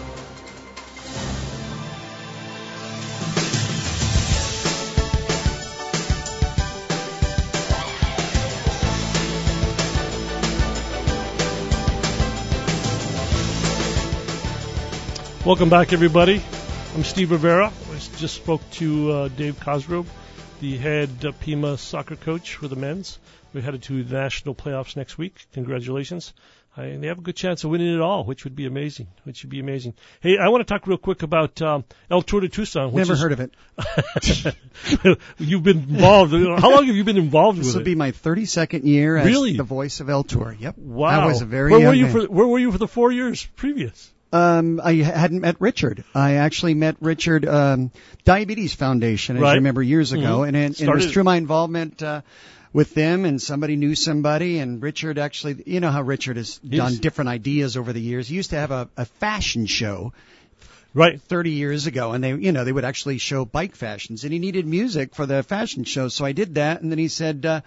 Welcome back, everybody. I'm Steve Rivera. I just spoke to uh, Dave Cosgrove, the head uh, Pima soccer coach for the men's. We're headed to the national playoffs next week. Congratulations. Uh, and they have a good chance of winning it all, which would be amazing. Which would be amazing. Hey, I want to talk real quick about um, El Tour de Tucson. Which Never is, heard of it. You've been involved. How long have you been involved this with it? This will be my thirty-second year as really? the voice of El Tour. Yep. Wow. I was a very where young were you man. for? Where were you for the four years previous? Um, I hadn't met Richard. I actually met Richard, um, Diabetes Foundation, as right. you remember, years ago. Mm-hmm. And, and it was through my involvement, uh, with them, and somebody knew somebody, and Richard actually, you know how Richard has yes. done different ideas over the years. He used to have a, a fashion show. Right. thirty years ago, and they, you know, they would actually show bike fashions, and he needed music for the fashion show, so I did that, and then he said, uh,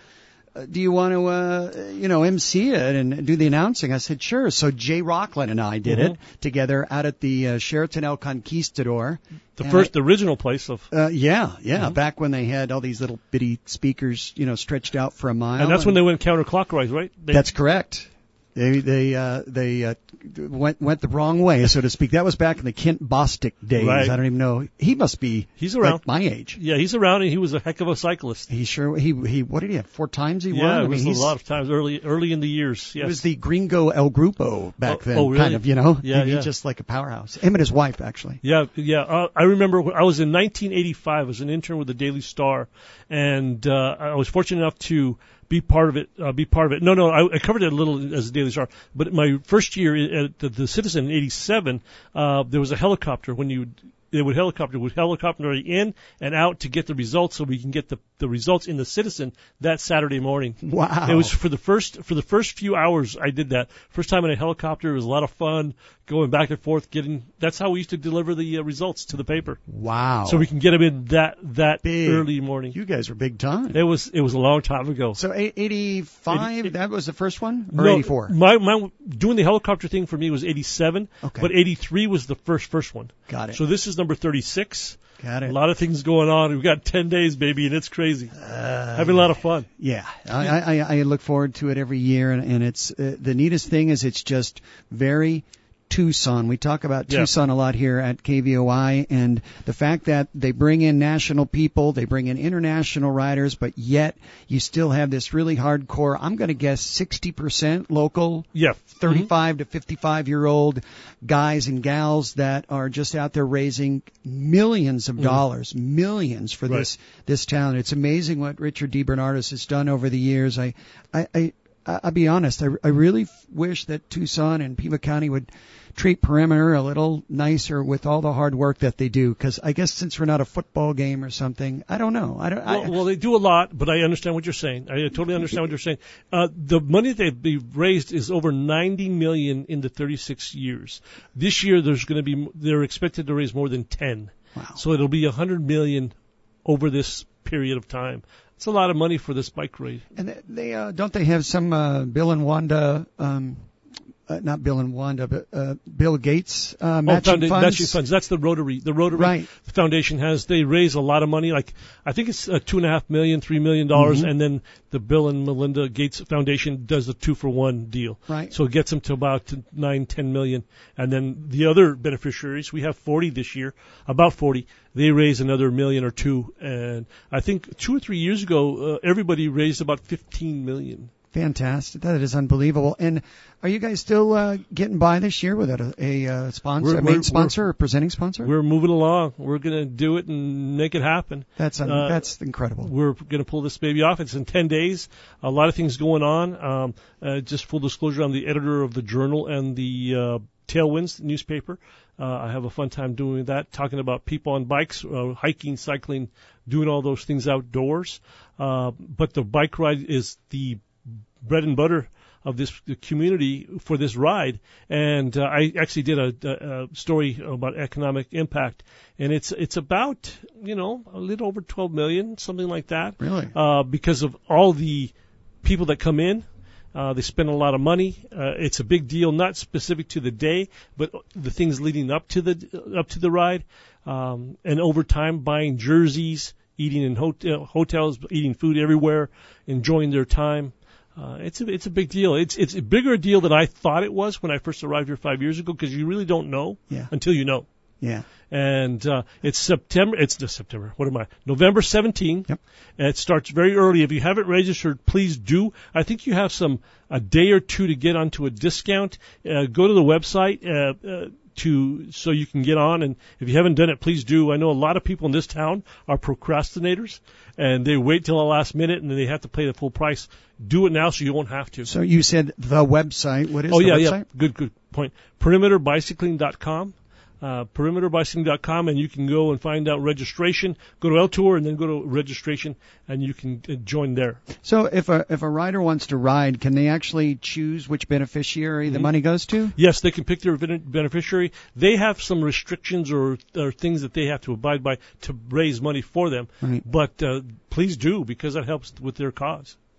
do you want to, uh, you know, M C it and do the announcing? I said, sure. So Jay Rockland and I did Mhm. it together out at the uh, Sheraton El Conquistador. The And first, I- the original place of. Uh, yeah, yeah. Mhm. Back when they had all these little bitty speakers, you know, stretched out for a mile. And that's when they went counterclockwise, right? They, That's correct. They they uh, they uh, went went the wrong way, so to speak. That was back in the Kent Bostic days. Right. I don't even know. He must be He's around. like my age. Yeah, he's around, and he was a heck of a cyclist. He sure he he. What did he have? Four times he won. Yeah, I it mean, was he's, a lot of times early, early in the years. Yes. He was the Gringo El Grupo back Oh, then, oh, really? kind of. You know, Yeah, He- yeah. He's just like a powerhouse. Him and his wife, actually. Yeah, yeah. Uh, I remember when I was in nineteen eighty-five. I was an intern with the Daily Star, and uh, I was fortunate enough to be part of it. Uh, be part of it. No, no, I, I covered it a little as a Daily Star. But my first year at the, the Citizen in eighty-seven, uh, there was a helicopter when you. They would helicopter would helicopter in and out to get the results, so we can get the the results in the Citizen that Saturday morning. Wow! It was for the first for the first few hours I did that. First time in a helicopter, it was a lot of fun going back and forth. Getting that's how we used to deliver the uh, results to the paper. Wow! So we can get them in that that Big. early morning. You guys were big time. It was it was a long time ago. So eight- eighty-five, that was the first one, or No, eighty-four? My my doing the helicopter thing for me was eighty-seven, Okay. but eighty-three was the first first one. Got it. So this is number thirty-six. Got it. A lot of things going on. We've got ten days, baby, and it's crazy. Uh, Having a lot of fun. Yeah, I, I, I look forward to it every year, and, and it's uh, the neatest thing is it's just very Tucson. We talk about Yeah. Tucson a lot here at K V O I, and the fact that they bring in national people, they bring in international riders, but yet you still have this really hardcore, I'm going to guess sixty percent local, Yeah. thirty-five to fifty-five year old guys and gals that are just out there raising millions of dollars, millions for Right. this this town. It's amazing what Richard DiBernardis has done over the years. I I, I I'll be honest. I, I really f- wish that Tucson and Pima County would treat Perimeter a little nicer with all the hard work that they do. Because I guess since we're not a football game or something, I don't know. I don't. I, Well, well, they do a lot, but I understand what you're saying. I totally understand what you're saying. Uh, the money that they've raised is over ninety million in the thirty-six years. This year, there's going to be they're expected to raise more than ten. Wow. So it'll be one hundred million over this period of time. It's a lot of money for this bike raid. And they, they uh, don't they have some uh, Bill and Wanda. Um, Uh, not Bill and Wanda, but uh, Bill Gates uh, Oh, matching founda- funds. matching funds. That's the Rotary. The Rotary Right. Foundation has. They raise a lot of money. Like I think it's uh, two and a half million, three million dollars, Mhm. and then the Bill and Melinda Gates Foundation does the two for one deal. Right. So it gets them to about nine, ten million, and then the other beneficiaries. We have forty this year, about forty. They raise another million or two, and I think two or three years ago, uh, everybody raised about fifteen million. Fantastic. That is unbelievable. And are you guys still uh, getting by this year without a, a uh, sponsor, We're- a main we're- sponsor or presenting sponsor? We're moving along. We're going to do it and make it happen. That's un- Uh, that's incredible. We're going to pull this baby off. It's in ten days. A lot of things going on. Um, uh, just full disclosure, I'm the editor of the Journal and the uh, Tailwinds newspaper. Uh, I have a fun time doing that, talking about people on bikes, uh, hiking, cycling, doing all those things outdoors. Uh, but the bike ride is the bread and butter of this community for this ride. And uh, I actually did a, a, a story about economic impact, and it's it's about, you know, a little over twelve million, something like that. Really? Uh, because of all the people that come in. Uh, they spend a lot of money. Uh, it's a big deal, not specific to the day, but the things leading up to the up to the ride. Um, and over time, buying jerseys, eating in hotel, hotels, eating food everywhere, enjoying their time. Uh, it's a it's a big deal. It's it's a bigger deal than I thought it was when I first arrived here five years ago, because you really don't know Yeah. until you know. Yeah. And uh, it's September. It's the September. What am I? November seventeenth. Yep. And it starts very early. If you haven't registered, please do. I think you have some a day or two to get onto a discount. Uh, go to the website uh, uh, to so you can get on. And if you haven't done it, please do. I know a lot of people in this town are procrastinators, and they wait till the last minute and then they have to pay the full price. Do it now so you won't have to. So you said the website. What is oh the yeah, website? yeah. Good, good point. perimeter bicycling dot com. Uh, perimeter bicycling dot com, and you can go and find out registration. Go to L Tour and then go to registration, and you can uh, join there. So if a if a rider wants to ride, can they actually choose which beneficiary the Mhm. money goes to? Yes, they can pick their ben- beneficiary. They have some restrictions or, or things that they have to abide by to raise money for them. Right. But uh, please do, because that helps with their cause.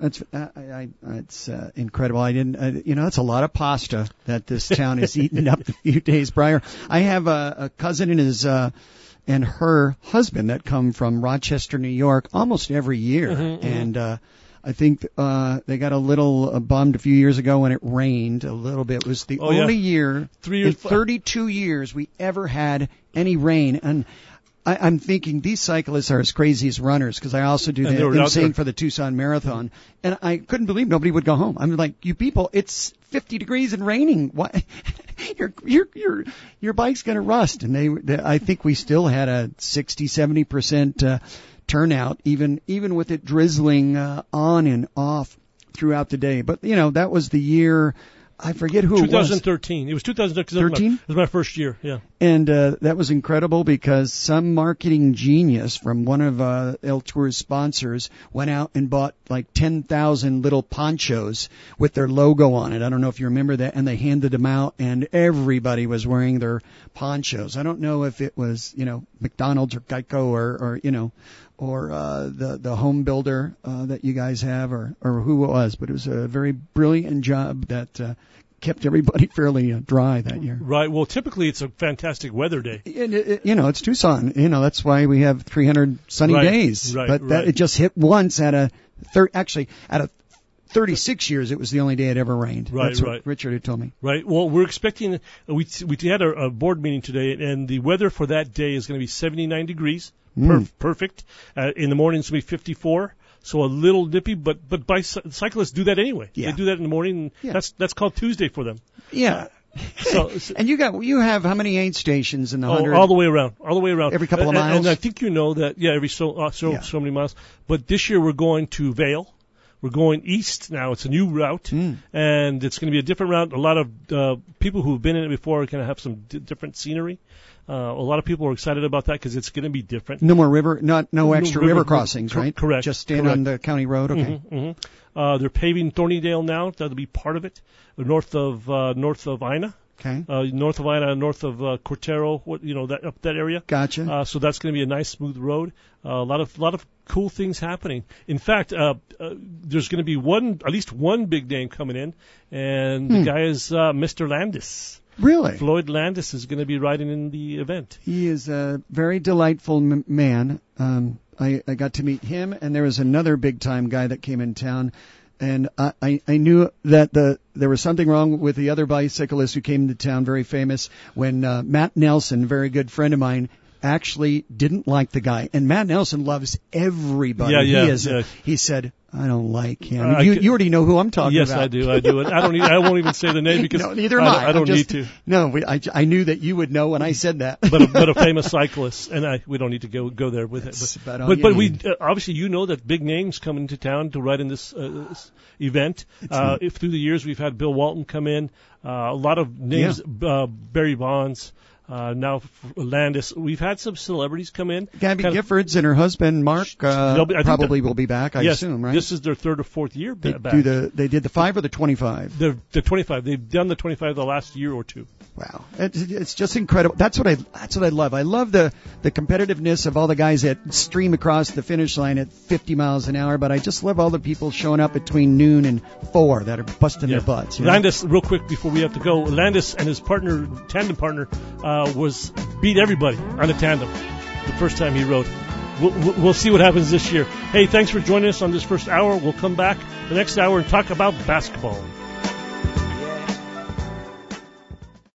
That's I, I, it's uh, incredible. I didn't, uh, you know, that's a lot of pasta that this town has eaten up a few days prior. I have a, a cousin and his uh, and her husband that come from Rochester, New York, almost every year, Mm-hmm, and uh, I think uh, they got a little uh, bummed a few years ago when it rained a little bit. It was the Oh, only yeah. year Three years- in thirty-two years we ever had any rain, and I, I'm thinking these cyclists are as crazy as runners, because I also do And they the were out emceeing there. for the Tucson Marathon, and I couldn't believe nobody would go home. I'm like, you people, it's fifty degrees and raining. What? your your your your bike's gonna rust. And they, they I think we still had a sixty, seventy percent uh, turnout, even even with it drizzling uh, on and off throughout the day. But you know, that was the year. I forget who it was. twenty thirteen. It was two thousand thirteen. It was my first year. Yeah. And uh, that was incredible because some marketing genius from one of uh, El Tour's sponsors went out and bought like ten thousand little ponchos with their logo on it. I don't know if you remember that. And they handed them out, and everybody was wearing their ponchos. I don't know if it was, you know, McDonald's or Geico or, or you know, or uh, the the home builder uh, that you guys have, or or who it was, but it was a very brilliant job that uh, kept everybody fairly uh, dry that year. Right. Well, typically it's a fantastic weather day. And it, it, you know, it's Tucson. You know, that's why we have three hundred sunny Right, days. right, but that right. it just hit once at a thir- actually at a thirty-six years. It was the only day it ever rained. Right, That's what right. Richard had told me. Right. Well, we're expecting. Uh, we we had a, a board meeting today, and the weather for that day is going to be seventy-nine degrees. Mm. Perf- perfect. Uh, in the morning, it's going to be fifty-four. So a little nippy, but but by cyclists do that anyway. Yeah. They do that in the morning. And Yeah. That's that's called Tuesday for them. Yeah. So, so And you got you have how many aid stations in the oh, hundred? all the way around, all the way around. Every couple of And- and- miles? And I think you know that. Yeah, every so uh, so Yeah. so many miles. But this year we're going to Vail. We're going east now. It's a new route, Mm. and it's going to be a different route. A lot of uh, people who've been in it before are going to have some d- different scenery. Uh, a lot of people are excited about that because it's going to be different. No more river, not no No extra river- river, crossings, cor- right? correct, Just stand correct. on the county road. Okay. hmm hmm Uh, they're paving Thornydale now. That'll be part of it. North of uh, north of Ina. Okay. Uh, north of Ina, north of uh, Cortero, what you know that up that area. Gotcha. Uh, so that's going to be a nice smooth road. Uh, a lot of lot of cool things happening. In fact, uh, uh, there's going to be one at least one big name coming in, and Hmm. the guy is uh, Mister Landis. Really? Floyd Landis is going to be riding in the event. He is a very delightful m- man. Um, I, I got to meet him, and there was another big time guy that came in town, and I, I, I knew that the there was something wrong with the other bicyclist who came to town, very famous, when uh, Matt Nelson, very good friend of mine, actually didn't like the guy. And Matt Nelson loves everybody. Yeah, yeah, he is. yeah. He said, I don't like him. Uh, I you, could- you already know who I'm talking yes, about. I do. I do. And I don't. Need, I won't even say the name because no, neither am I, I. don't- I don't I'm just, need to. No, we, I, I knew that you would know when I said that. but a, but a famous cyclist, and I we don't need to go go there with That's it. about But all but, you but we need. uh, obviously you know that big names come into town to ride in this, uh, this event. Uh, if through the years we've had Bill Walton come in, uh, a lot of names, uh, Barry Bonds. Uh, now Landis. We've had some celebrities come in. Gabby Kind of- Giffords and her husband Mark uh, They'll be- I think probably that- will be back. I yes, assume, right? This is their third or fourth year they ba- back. do the they did the five or the twenty-five. They're, they're twenty-five. They've done the twenty-five the last year or two. Wow, it's, it's just incredible. That's what I that's what I love. I love the the competitiveness of all the guys that stream across the finish line at fifty miles an hour. But I just love all the people showing up between noon and four that are busting Yeah. their butts. You know? Landis, real quick before we have to go, Landis and his partner, tandem partner, uh, was beat everybody on a tandem the first time he rode. We'll, we'll we'll see what happens this year. Hey, thanks for joining us on this first hour. We'll come back the next hour and talk about basketball.